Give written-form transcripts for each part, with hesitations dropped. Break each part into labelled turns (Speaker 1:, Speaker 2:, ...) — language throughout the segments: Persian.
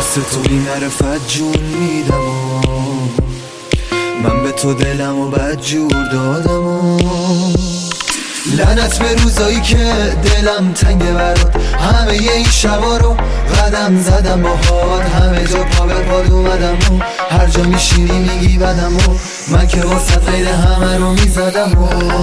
Speaker 1: واسه تو بی معرفت جون میدم و من به تو دلم و بد جور دادم و لعنت به روزایی که دلم تنگه برات، همه این شبا رو قدم زدم باهات، همه جا پا به پاد اومدم و هر جا میشینی میگی بدم و من که واسه غیر همه رو میزدم و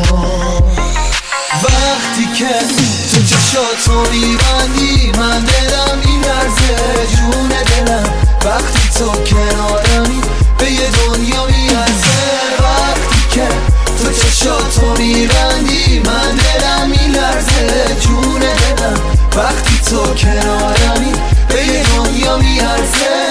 Speaker 1: وقتی که تو چشاتو میبندی من دلم میلرزه جون دلم، وقتی تو کنارمی به یه دنیا میارزه. وقتی که تو چشاتو میبندی من دلم میلرزه جون دلم، وقتی تو کنارمی به یه دنیا میارزه.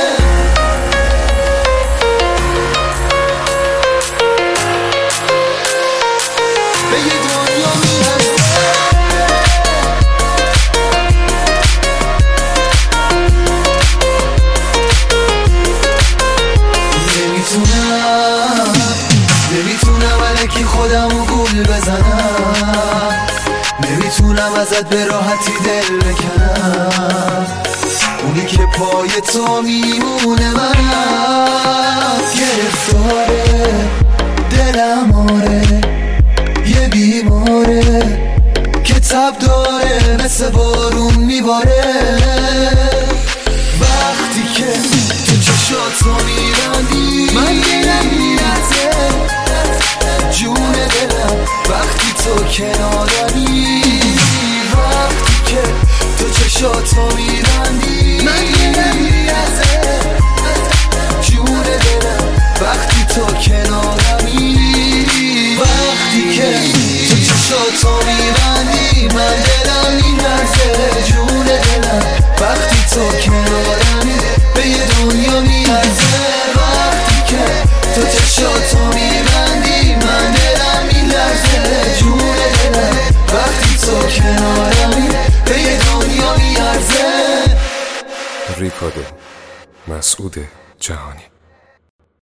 Speaker 1: نمیتونم الکی خودمو گول بزنم، نمیتونم ازت به راحتی دل بکنم، اونی که پای تو میمونه منم. گرفتاره دلم آره یه بیماره که تب داره مثل بارون میباره. وقتی که تو چشاتو میبندی من دلم میلرزه جون دلم، وقتی تو کنارمی. وقتی که تو چشاتو میبندی من دلم میلرزه جون دلم، وقتی تو کنارمی. وقتی که تو چشاتو میبندی من دلم میلرزه جون دلم، وقتی تو کنارمی به یه دنیا میارزه. وقتی که تو چشاتو میبندی من دلم میلرزه جون دلم، وقتی تو کنارمی به یه دنیا میارزه.
Speaker 2: ریکاردو مسعود جهانی.